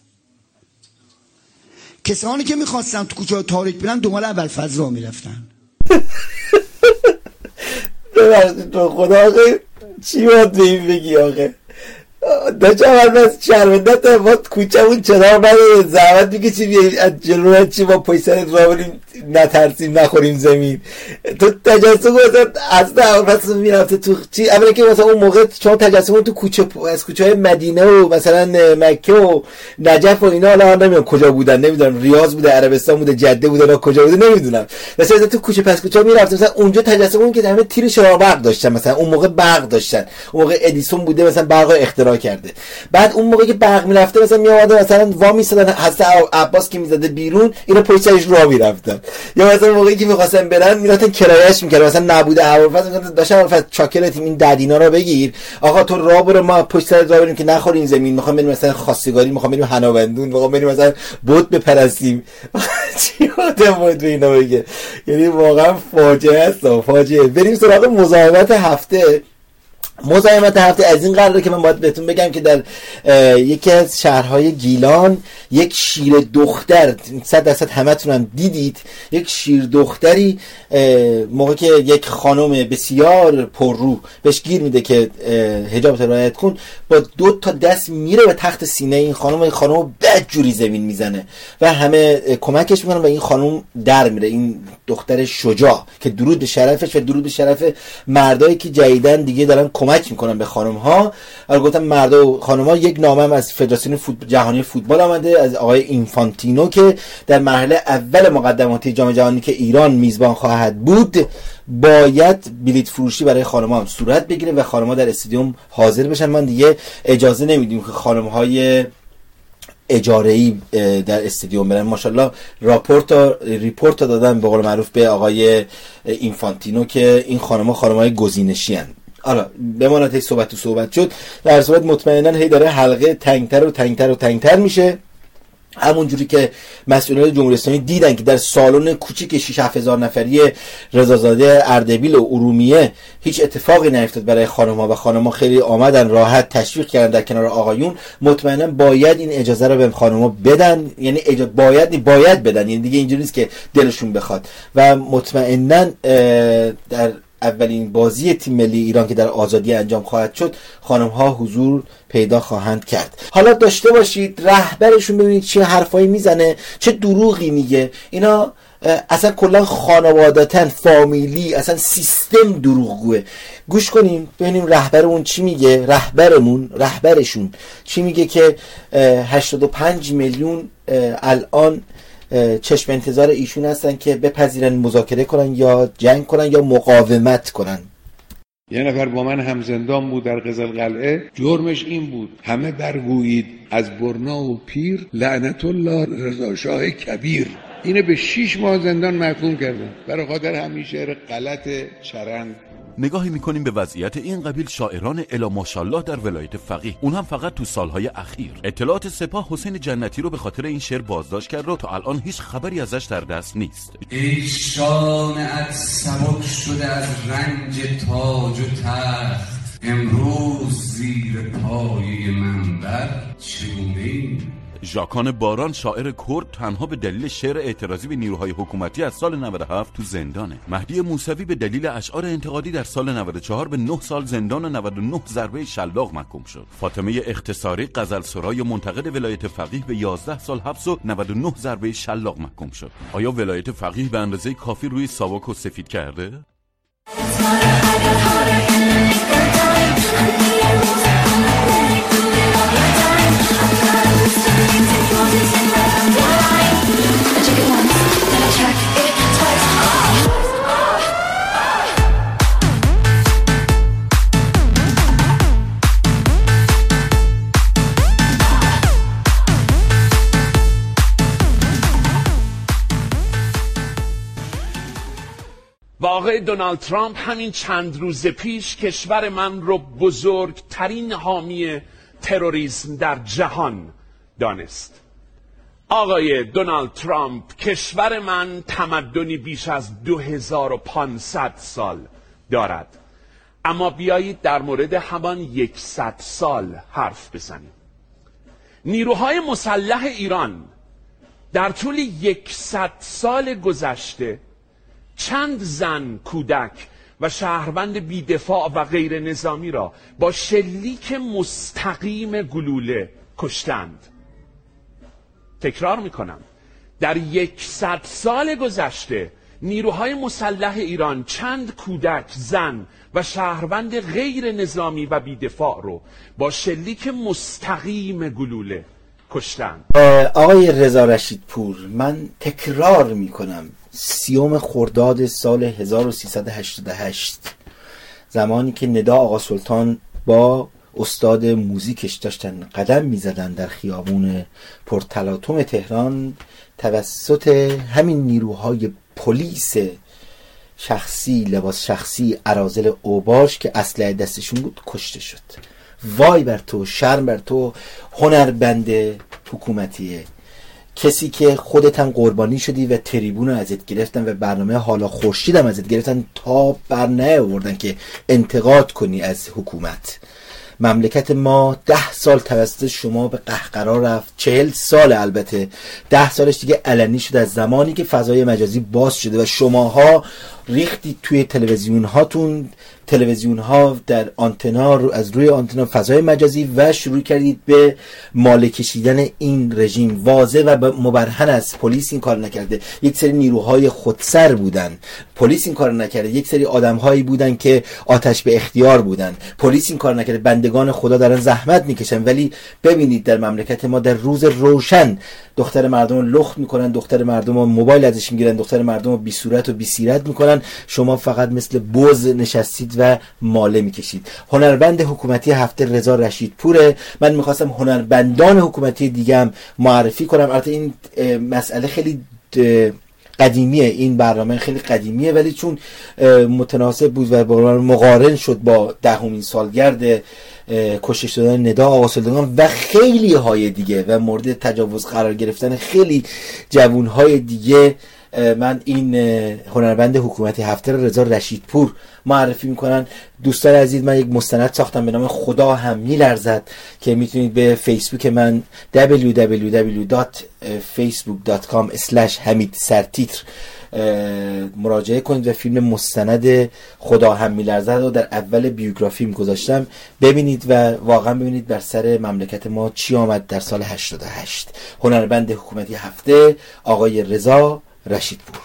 کسانی که میخواستن تو کوچه تاریک برن دنبال اول فضل را میرفتن. تو خدا آقه چی باید به این بگی آقه؟ دا چه هم از شرمنده تا ما کوچه اون چرا نداره زحمت میگه چی بیایی از جلوه چی با پای سرت را بریم نترسیم نخوریم زمین. تو تجسم گذارد از ده اول پس میرفته تو چی؟ اولا که مثلا اون موقع شما تجسم تو کوچه از کوچه های مدینه و مثلا مکه و نجف و اینا، حالا نمیدونم کجا بودن، نمیدونم ریاض بوده، عربستان بوده، جده بوده، نه کجا بوده نمیدونم. مثلا تو کوچه پس کوچه میرفته مثلا اونجا تجسم اون که همه تیر شرار برق داشتن، مثلا اون موقع برق داشتن، اون موقع ادیسون بوده مثلا برق اختراع کرده. بعد اون موقع که برق میرفته مثلا میامده مثلا وا میسادن حضرت عباس که میزده بیرون اینا پشت سرش راه میرفتن، یا مثلا موقعی که میخواستن برن میرفتن کرایه‌اش میکردن، مثلا نبوده هوافضل داشتن هوافضل چاکلت این ددینا رو بگیر آقا تو راه برو ما پشت سر راه بریم که نخوریم زمین، میخوام بریم مثلا خواستگاری، میخوام بریم حناوندون، میخوام بریم مثلا بت بپرستیم. چی آدم بود به اینا بگه؟ یعنی واقعا فاجعه است، فاجعه. بریم سراغ مزاحمت هفته. مزاحمت هفته از این قراره که من باید بهتون بگم که در یکی از شهرهای گیلان یک شیر دختر، صد درصد همتون هم دیدید، یک شیر دختری موقع که یک خانم بسیار پررو بهش گیر میده که حجابت رعایت کن، با دو تا دست میره به تخت سینه این خانم، این خانم بدجوری زمین میزنه و همه کمکش میکنن و این خانم در میره. این دختر شجاع که درود به شرفش و درود به شرف مردایی که جدیدن دیگه دارن کمک میکنن به خانم ها. الان گفتم مردا و خانم ها، یک نامه هم از فدراسیون فوتبال جهانی فوتبال آمده از آقای اینفانتینو که در مرحله اول مقدماتی جام جهانی که ایران میزبان خواهد بود باید بلیط فروشی برای خانم ها صورت بگیره و خانم ها در استادیوم حاضر بشن. من دیگه اجازه نمیدیم که خانم های اجاره‌ای در استادیوم برن. ماشاءالله راپورت ریپورت دادن به قول معروف به آقای اینفانتینو که این خانم‌ها خانم‌های گزینشی ان. حالا بماند هی صحبت تو صحبت شد، در صورت مطمئنا هی داره حلقه تنگتر و تنگتر و تنگتر میشه. همون جوری که مسئولین جمهوری اسلامی دیدن که در سالن کوچیک شش هفت هزار نفری رضازاده اردبیل و ارومیه هیچ اتفاقی نیفتاد برای خانم‌ها و خانم‌ها خیلی آمدن راحت تشویق کردن در کنار آقایون، مطمئنا باید این اجازه رو به خانم‌ها بدن. یعنی اجازه باید باید بدن، یعنی دیگه اینجوری نیست که دلشون بخواد. و مطمئنا در اولین بازی تیم ملی ایران که در آزادی انجام خواهد شد خانم ها حضور پیدا خواهند کرد. حالا داشته باشید رهبرشون ببینید چه حرفایی میزنه، چه دروغی میگه. اینا اصلا کلا خانوادتن، فامیلی، اصلا سیستم دروغگوه. گوش کنیم ببینیم رهبرمون چی میگه، رهبرمون رهبرشون چی میگه که هشتاد و پنج میلیون الان چشم انتظار ایشون هستن که بپذیرن مذاکره کنن یا جنگ کنن یا مقاومت کنن. یه نفر با من همزندان بود در قزلقلعه، جرمش این بود همه برگویید از برنا و پیر لعنت الله رضا شاه کبیر. اینه به شیش ماه زندان محکوم کردن برای خاطر همین شعر غلط چرند. نگاهی میکنیم به وضعیت این قبیل شاعران الا ماشاءالله در ولایت فقیه، اون هم فقط تو سالهای اخیر. اطلاعات سپاه حسین جنتی رو به خاطر این شعر بازداشت کرد و تا الان هیچ خبری ازش در دست نیست. ای شانه‌ات سبک شده از رنج تاج و تخت، امروز زیر پایه منبر چگونه؟ ژاکان باران شاعر کرد تنها به دلیل شعر اعتراضی به نیروهای حکومتی از سال نود و هفت تو زندانه. مهدی موسوی به دلیل اشعار انتقادی در سال نود و چهار به نه سال زندان و نود و نه ضربه شلاق محکوم شد. فاطمه اختصاری غزل سرای منتقد ولایت فقیه به یازده سال حبس و نود و نه ضربه شلاق محکوم شد. آیا ولایت فقیه به اندازه کافی روی ساواک و سفید کرده؟ و آقای دونالد ترامپ همین چند روز پیش کشور من رو بزرگترین حامی تروریسم در جهان دانست. آقای دونالد ترامپ، کشور من تمدنی بیش از دو هزار و پانصد سال دارد، اما بیایید در مورد همان یکصد سال حرف بزنیم. نیروهای مسلح ایران در طول یکصد سال گذشته چند زن، کودک و شهروند بی‌دفاع و غیر نظامی را با شلیک مستقیم گلوله کشتند. تکرار میکنم، در یکصد سال گذشته نیروهای مسلح ایران چند کودک، زن و شهروند غیر نظامی و بی‌دفاع رو با شلیک مستقیم گلوله کشتند. آقای رضا رشید پور، من تکرار میکنم، سیوم خرداد سال هزار و سیصد و هشتاد و هشت زمانی که ندا آقا سلطان با استاد موزیکش داشتن قدم میزدن در خیابون پرتلاطم تهران، توسط همین نیروهای پلیس شخصی، لباس شخصی، اراذل اوباش که اسلحه دستشون بود کشته شد. وای بر تو، شرم بر تو هنربند حکومتیه کسی که خودت هم قربانی شدی و تریبون رو ازت گرفتن و برنامه حالا خورشید هم ازت گرفتن تا بر نیاوردن که انتقاد کنی از حکومت. مملکت ما ده سال توسط شما به قهقرا رفت، چهل سال البته، ده سالش دیگه علنی شد از زمانی که فضای مجازی باز شده و شماها ریختید توی تلویزیون هاتون، تلویزیون ها در آنتنا، از روی آنتنا فضای مجازی و شروع کردید به ماله کشیدن این رژیم. واضح و مبرهن است. پلیس این کار نکرده، یک سری نیروهای خودسر بودن. پلیس این کار نکرده، یک سری آدمهایی بودن که آتش به اختیار بودن. پلیس این کار نکرده، بندگان خدا دارن زحمت میکشن. ولی ببینید در مملکت ما در روز روشن دختر مردم رو لخت میکنن، دختر مردم رو موبایل ازش میگیرن، دختر مردم رو بی صورت و بی سیرت میکنن. شما فقط مثل بز نشستید و ماله میکشید. هنربند حکومتی هفته رضا رشیدپوره. من میخواستم هنربندان حکومتی دیگه هم معرفی کنم. البته این مسئله خیلی قدیمیه، این برنامه خیلی قدیمیه، ولی چون متناسب بود و مقارن شد با دهمین سالگرد کشته شدن ندا آقاسلطان و خیلی های دیگه و مورد تجاوز قرار گرفتن خیلی جوون های دیگه، من این هنرمند حکومتی هفته رضا رشیدپور معرفی میکنن. دوستان عزیز، من یک مستند ساختم به نام خدا هم میلرزد که میتونید به فیسبوک من دبلیو دبلیو دبلیو دات فیسبوک دات کام اسلش حمید سرتیتر مراجعه کنید و فیلم مستند خدا هم میلرزد رو در اول بیوگرافیم گذاشتم. ببینید و واقعا ببینید بر سر مملکت ما چی آمد در سال هشتاد و هشت. هنرمند حکومتی هفته آقای رضا رشیدپور.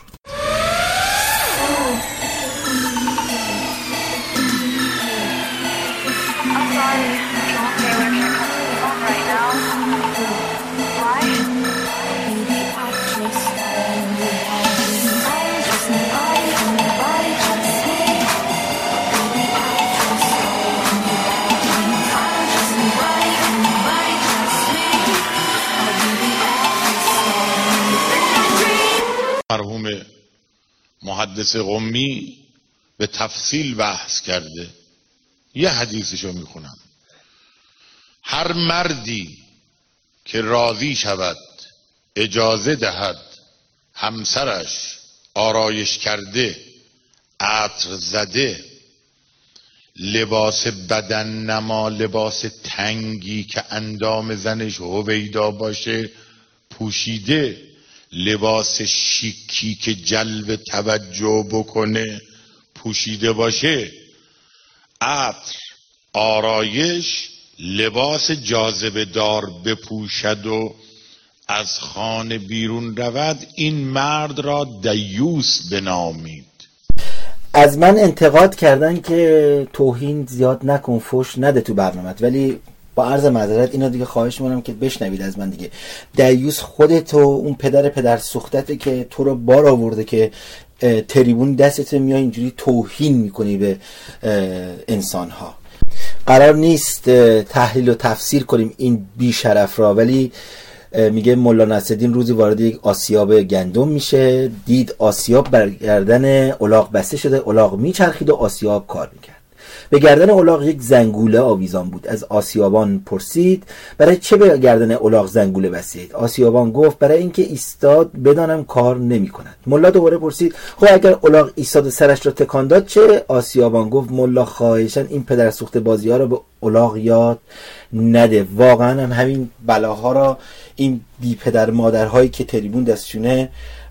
مرحوم محدث قمی به تفصیل بحث کرده. یه حدیثشو میخونم: هر مردی که راضی شود اجازه دهد همسرش آرایش کرده، عطر زده، لباس بدن نما، لباس تنگی که اندام زنش هویدا باشه پوشیده، لباس شیکی که جلب توجه بکنه پوشیده باشه، عطر، آرایش، لباس جاذبه دار بپوشد و از خانه بیرون رود، این مرد را دیوس بنامید. از من انتقاد کردن که توهین زیاد نکن، فحش نده تو برنامه‌ت، ولی با عرض معذرت اینا دیگه خواهش می‌کنم که بشنوید از من دیگه. دیوس خودت و اون پدر پدر سوختته که تو رو بار آورده که تریبون دستت میای اینجوری توهین میکنی به انسان‌ها. قرار نیست تحلیل و تفسیر کنیم این بی‌شرف را، ولی میگه مولا نصرالدین روزی وارد یک آسیاب گندم میشه، دید آسیاب بر گردن الاغ بسته شده، الاغ میچرخید و آسیاب کار میکرد. به گردن الاغ یک زنگوله آویزان بود. از آسیابان پرسید برای چه به گردن الاغ زنگوله بستید؟ آسیابان گفت برای اینکه ایستاد بدانم کار نمی کند. ملا دوباره پرسید خب اگر الاغ ایستاد سرش را تکان داد چه؟ آسیابان گفت ملا خواهشاً این پدر سوخته بازی ها را به الاغ یاد نده. واقعا هم همین بلاها را این بی پدر مادرهایی که تریبون دستشونه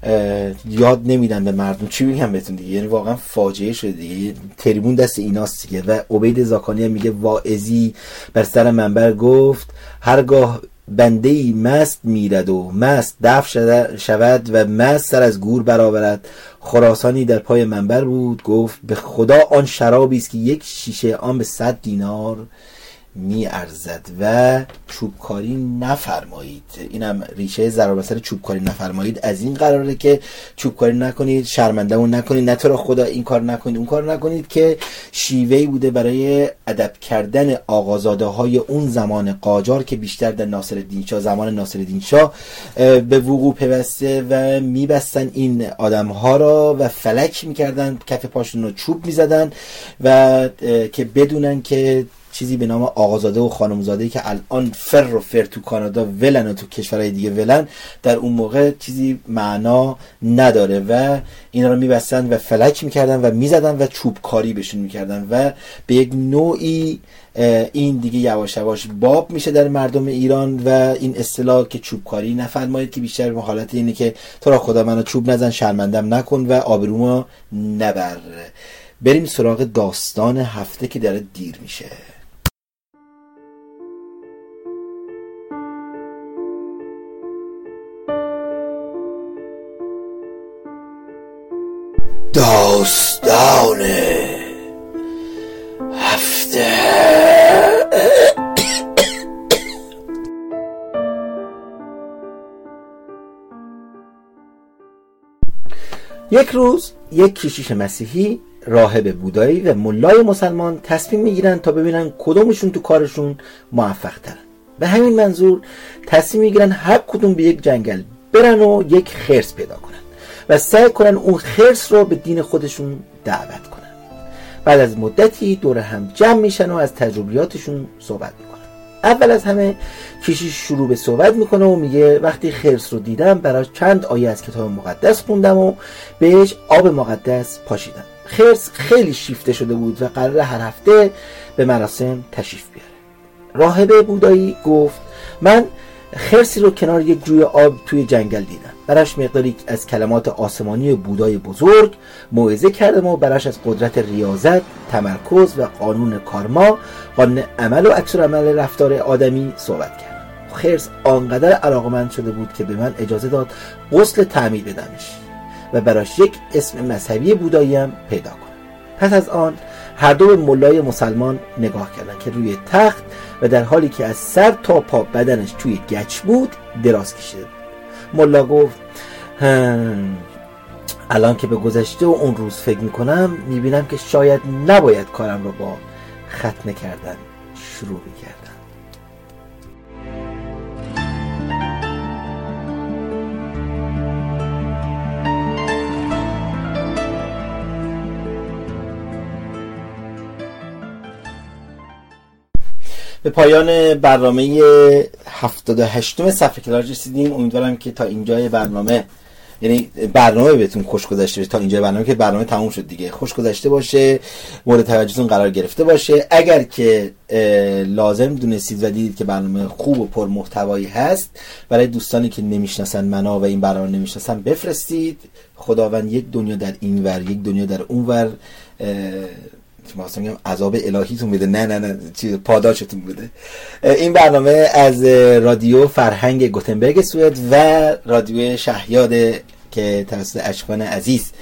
یاد نمیدن به مردم. چی بگم بهتون دیگه، یعنی واقعا فاجعه شده دیگه. تریبون دست ایناست دیگه. و عبید زاکانی هم میگه واعظی بر سر منبر گفت هرگاه بنده‌ای مست میرد و مست دفع شود و مست سر از گور برآورد. خراسانی در پای منبر بود گفت به خدا آن شرابی است که یک شیشه آن به صد دینار می ارزد و چوبکاری نفرمایید. اینم ریشه ضرر بسر چوبکاری نفرمایید از این قراره که چوبکاری نکنید، شرمنده اون نکنید، نه تو را خدا این کار نکنید اون کار نکنید، که شیوهی بوده برای ادب کردن آقازاده های اون زمان قاجار که بیشتر در ناصرالدین شاه، زمان ناصرالدین شاه به وقوع پیوسته و میبستن این آدم ها را و فلک میکردن، کف پاشون رو چوب میزدن و که بدونن که چیزی به نام آقازاده و خانمزاده که الان فر و فر تو کانادا ولن و تو کشورهای دیگه ولن، در اون موقع چیزی معنا نداره و اینا رو میبستن و فلک میکردن و میزدن و چوبکاری بهشون میکردن و به یک نوعی این دیگه یواش یواش باب میشه در مردم ایران و این اصطلاح که چوبکاری نفرمایید که بیشتر به حالت اینه که تو را خدا منو چوب نزن، شرمندم نکن و آبرومو نبر. بریم سراغ داستان هفته که داره دیر میشه. داستان هفته. یک روز یک کشیش مسیحی، راهب بودایی و ملای مسلمان تصمیم میگیرن تا ببینن کدومشون تو کارشون موفق ترن. به همین منظور تصمیم میگیرن هر کدوم به یک جنگل برن و یک خرس پیدا کنن و سعی کنن اون خرس رو به دین خودشون دعوت کنن. بعد از مدتی دور هم جمع میشن و از تجربیاتشون صحبت میکنن. اول از همه کشیش شروع به صحبت میکنه و میگه وقتی خرس رو دیدم براش چند آیه از کتاب مقدس خوندم و بهش آب مقدس پاشیدم. خرس خیلی شیفته شده بود و قراره هر هفته به مراسم تشریف بیاره. راهب بودایی گفت من خرسی رو کنار یک جوی آب توی جنگل دیدم. براش مقداری از کلمات آسمانی بودای بزرگ موعظه کردم و براش از قدرت ریاضت، تمرکز و قانون کارما، قانون عمل و عکس‌العمل رفتار آدمی صحبت کردم. خرس آنقدر علاقه‌مند شده بود که به من اجازه داد غسل تعمید بدمش و براش یک اسم مذهبی بودایی هم پیدا کنم. پس از آن هر دو به ملای مسلمان نگاه کردن که روی تخت و در حالی که از سر تا پا بدنش توی گچ بود دراز کشیده بود. ملا گفت الان که به گذشته و اون روز فکر میکنم میبینم که شاید نباید کارم رو با ختنه کردن شروع میکردم. به پایان برنامه هفتاد و هشتم صفحه کلاج رسیدیم. امیدوارم که تا اینجای برنامه، یعنی برنامه بهتون خوش گذشته باشه. تا اینجای برنامه که برنامه تموم شد دیگه، خوش گذشته باشه، مورد توجهتون قرار گرفته باشه. اگر که لازم دونستید و دیدید که برنامه خوب و پر محتوایی هست، برای دوستانی که نمیشناسن منو و این برنامه نمیشناسن بفرستید. خداوند یک دنیا در این ور یک دنیا در اون ور ما اصلا میگم عذاب الهیتون بده، نه نه نه چیز پاداشتون بده. این برنامه از رادیو فرهنگ گوتنبرگ سوئد و رادیو شهیاد که توسط اشکان عزیز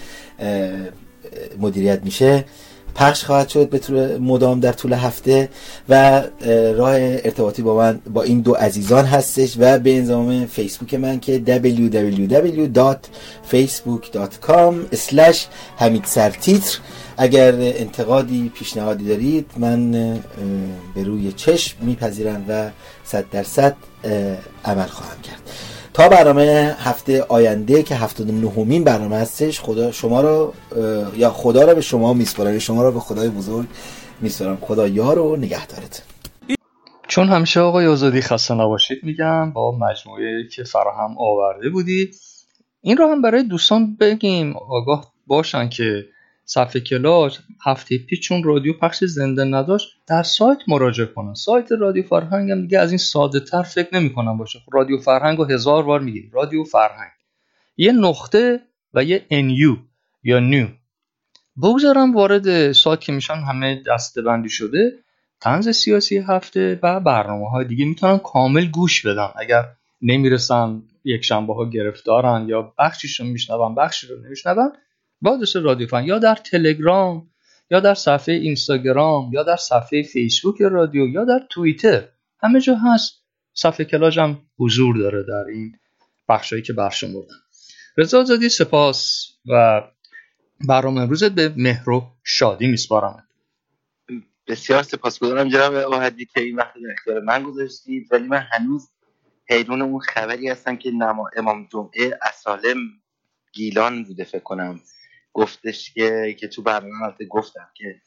مدیریت میشه پخش خواهد شد به طور مدام در طول هفته و راه ارتباطی با من با این دو عزیزان هستش و به انضمام فیسبوک من که دبلیو دبلیو دبلیو دات فیسبوک دات کام اسلش حمید سرتیتر. اگر انتقادی پیشنهادی دارید من به روی چشم میپذیرم و صد درصد عمل خواهم کرد. تا برنامه هفته آینده که هفتاد و نهمین برنامه هستش، خدا شما رو یا خدا رو به شما میسپارم، شما رو به خدای بزرگ میسپارم. خدا یار و نگهدارت. چون همیشه آقای آزادی خسته نباشید میگم با مجموعه که فراهم آورده بودی. این رو هم برای دوستان بگیم آگاه باشن که صفحه کلاج هفته پیش چون رادیو پخش زنده نداشت در سایت مراجعه کنن. سایت رادیو فرهنگ هم دیگه از این ساده تر فکر نمی کنم باشه. رادیو فرهنگ رو هزار بار میگیم رادیو فرهنگ، یه نقطه و یه انیو یا نیو بگذارم وارد سایت که میشن همه دسته‌بندی شده. طنز سیاسی هفته و برنامه های دیگه میتونن کامل گوش بدن. اگر نمیرسن یک شنبه ها گرفتارن یا بخشیشون میشنون بخشی رو نمیشنون، با دوست رادیو فرهنگ یا در تلگرام یا در صفحه اینستاگرام یا در صفحه فیسبوک رادیو یا در توییتر همه جا هست. صفحه کلاج هم حضور داره در این بخشایی که برشمردم. رضا آزادی سپاس و برنامه امروزت به مهر و شادی میسپارم. بسیار سپاسگزارم جناب اوحدی که این وقت در اختیار من گذاشتید، ولی من هنوز حیران اون خبری هستم که امام جمعه اسالم گیلان بوده فکر کنم گفتش که که تو برنامه البته گفتم که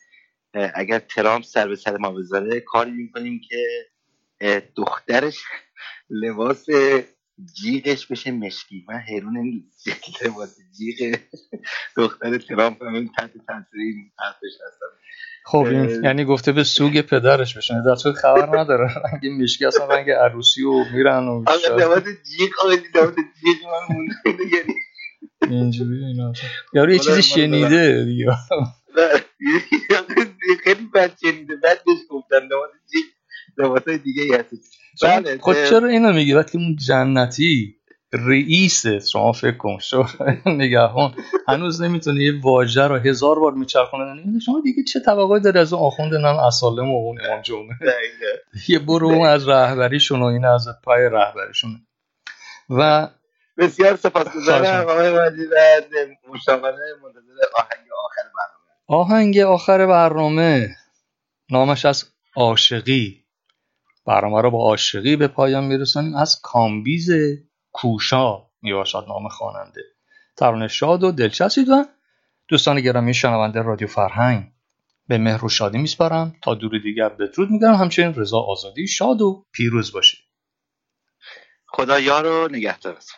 اگر ترامپ سر به سر ما بذاره کاری میکنیم که دخترش لباس جیغش بشه مشکی. من حیرون نیست لباس جیغ دختر ترامپ همین تحت تاثیر این حرفش هستم. خب این یعنی گفته به سوگ پدرش بشن، در صورت خبر نداره رنگ مشکی اصلا رنگ عروسی و میرن و لباس جیغ آقای لباس جیغ من مونده یعنی اینجوری اینا یارو یه چیزی شنیده دیگه خیلی بد شنیده بعد بهش گفتن لباس جیغ لباسای دیگه هست. بله خود چرا اینو میگی وقتی اون جنتی رئیسه شما فکر کن شو نگهبان هنوز نمیتونه یه واژه رو هزار بار میچرخونه، شما دیگه چه توقعی داری از اون آخوند نام اسالم و اون امام جمعه یه برو اون از رهبریشون و این از پای رهبریشون. و بسیار سپاسگزارم آقای مجید و مشتاقانه منتظر آهنگ آخر برنامه. آهنگ آخر برنامه نامش از عاشقی. برنامه رو با عاشقی به پایان میرسانیم. از کامبیز کوشا میباشد نام خواننده. ترانه شاد و دلچسبید و دوستان گرامی شنونده رادیو فرهنگ به مهر و شادی میسپارم تا دور دیگر بدرود میگم. همچنین رضا آزادی شاد و پیروز باشید. خدا یار و نگهدارتون.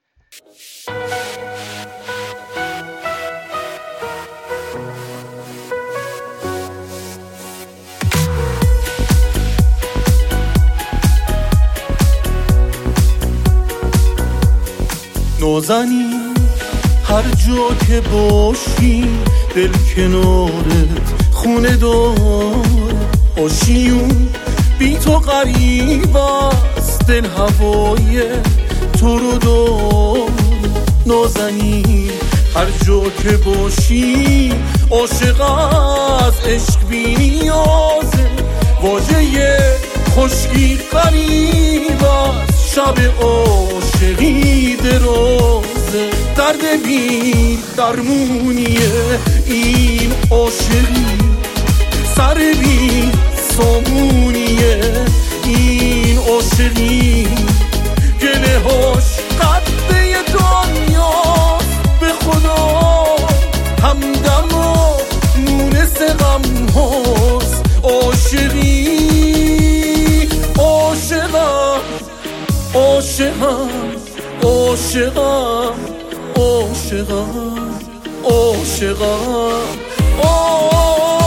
نازنین هر جا که باشی دل کنارت خونه داره، آشیون بی تو غریب است دل هوای تو رو داره. نازنین هر جا که باشی عاشق از عشق بی نیازه، واژه خشکی غریب است شب عاشقی درازه. درد بی درمونیه این عاشقی، سر بی سامونیه این عاشقی، گله هاش قده دنیا به خدا همدم و مونس غم هاست. عاشقی عاشقم عاشقم عاشقم عاشقم عاشقم عاشقم.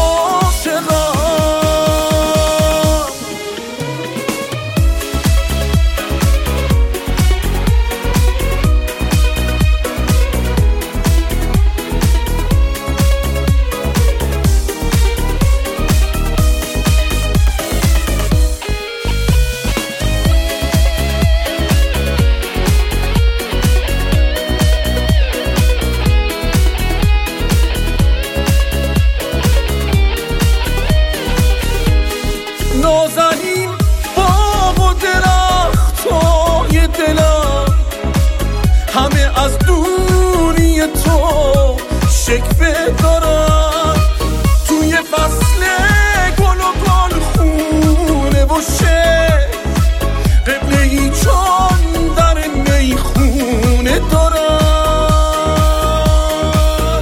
شکفه دارم توی فصل گل و گل خونه باشه، قبله ای چون در میخونه دارم.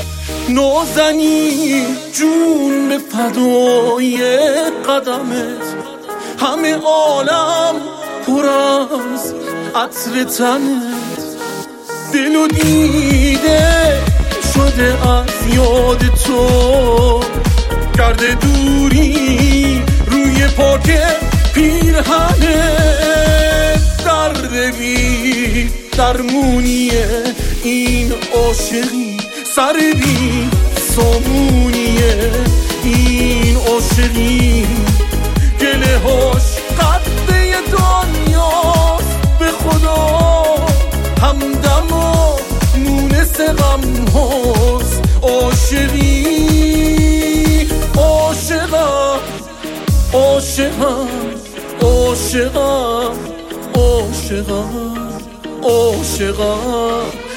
نازنین جون به فدای قدمت، همه عالم پر از عطر تنت، دل و دیده شده از یاد تو، کرده دوری روی پاک پیرهنه. درد بی درمونیه این عاشقی، سر بی سامونیه این عاشقی، گله هاش قده دنیاست به خدا همدم و مونس غم هاست. عاشقی عاشقم عاشقم عاشقم عاشقم عاشقم